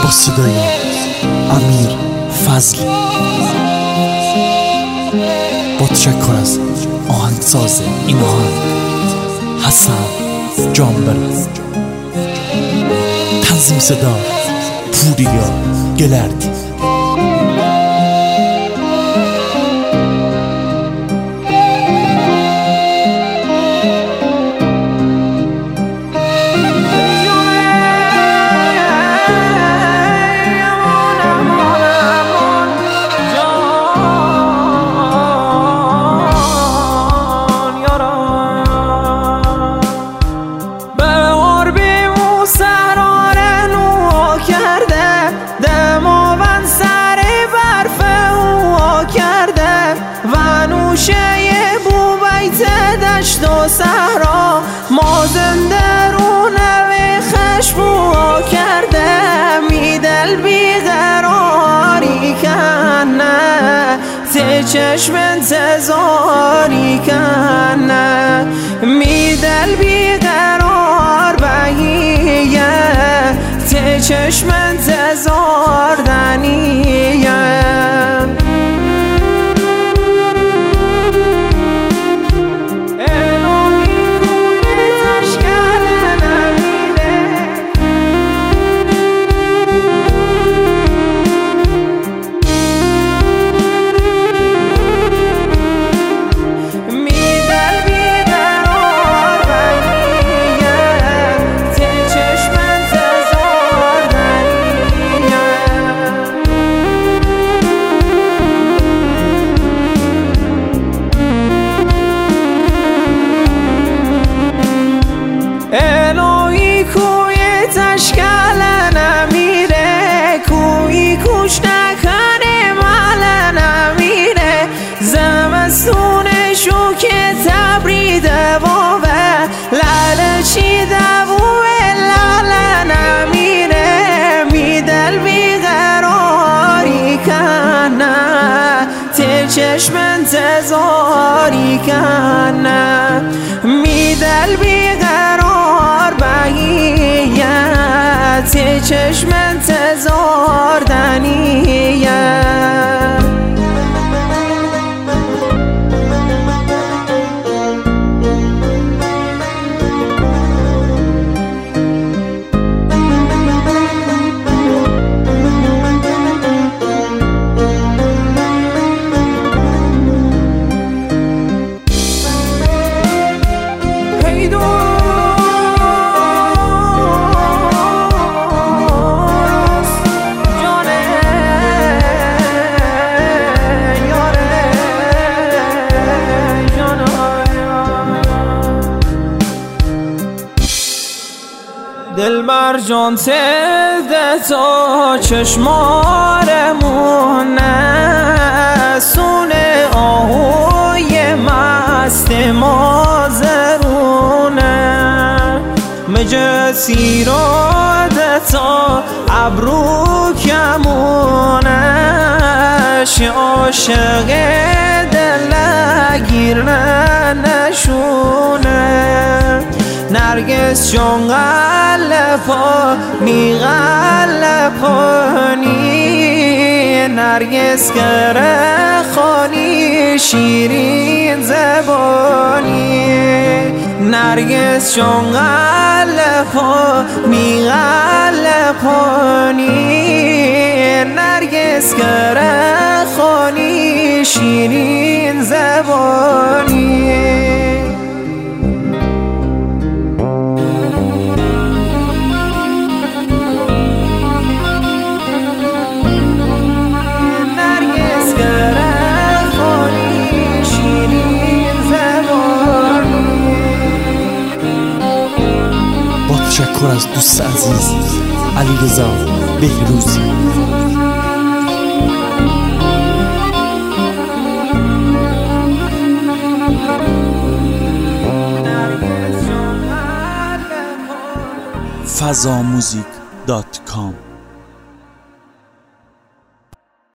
با صدای امیر فضلی، با تشکر از آهنگساز این آهنگ حسن جانبر، تنظیم صدا پوریا گلردی. صحرا ما زنده رو نوی خشبو کرده، می دل بیقراری کنه، تی چشم انتظاری کنه، می دل بیقرار بگیه، تی چشم انتظار دنیه. الهی کوی تشکل نمیره، کوی کوش نکنه مل نمیره، زمستونشو که تبریده واوه، لال چی دووه لال نمیره، می دل بیقراری کنه، تی چشم انتظاری کنه، می دل بیقرار بگیه، تی چشم انتظار دنیه. دلبر جان تده تا چشمارمونه، سونه آهوی مست مازرونه، مجسی راده تا ابرو کمونه، عاشق دلگیر نشونه، نرگس جان قلبانی قلبانی، نرگس گره خانی شیرین زبانی، نرگس جان قلبانی قلبانی، نرگس گره خانی شیرین زبانی. تشکر از دوست عزیز علیرضا بهروزی. fazamusic.com